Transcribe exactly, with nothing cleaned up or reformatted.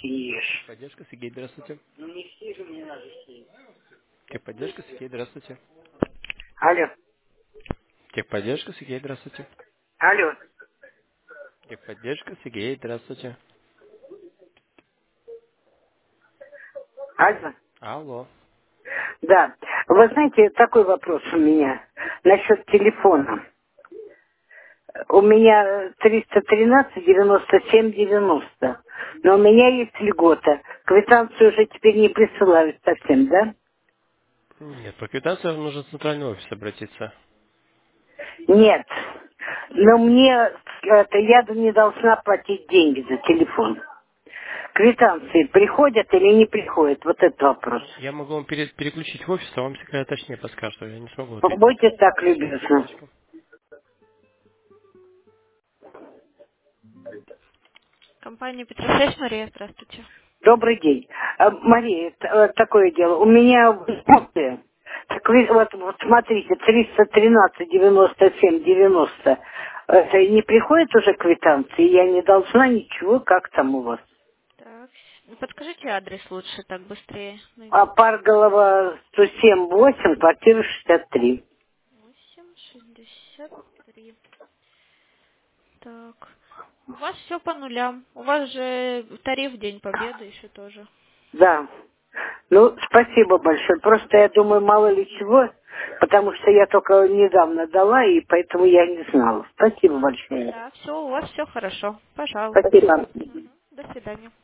ты не ешь. Техподдержка, Сергей, здравствуйте. Ну не все же мне надо съесть. Техподдержка, Сергей, здравствуйте. Алло, Техподдержка, Сергей, здравствуйте. алло, Техподдержка, Сергей, здравствуйте. алло. Алло. Да, вы знаете, такой вопрос у меня насчет телефона. У меня триста тринадцать девяносто семь девяносто, но у меня есть льгота. Квитанцию уже теперь не присылают совсем, да? Нет, по квитанции нужно в центральный офис обратиться. Нет. Но мне это, я не должна платить деньги за телефон. Квитанции приходят или не приходят? Вот этот вопрос. Я могу вам пере- переключить в офис, а вам секретарь точнее подскажет, я не смогу ответить. Будьте так любезны. Секундочку. Компания Петросвязь, Мария, здравствуйте. Добрый день. А, Мария, т- э, такое дело. У меня в Москве, так вы вот, вот смотрите, триста тринадцать девяносто семь девяносто. Это не приходит уже квитанции? Я не должна ничего, как там у вас? Так, ну, подскажите адрес лучше, так быстрее А найдется. Парголова сто семь восемь, квартира шестьдесят три. восемь шестьдесят три. Так. У вас все по нулям. У вас же тариф День Победы еще тоже. Да. Ну, спасибо большое. Просто я думаю, мало ли чего, потому что я только недавно дала, и поэтому я не знала. Спасибо большое. Да, все, у вас все хорошо. Пожалуйста. Спасибо. Мгм. До свидания.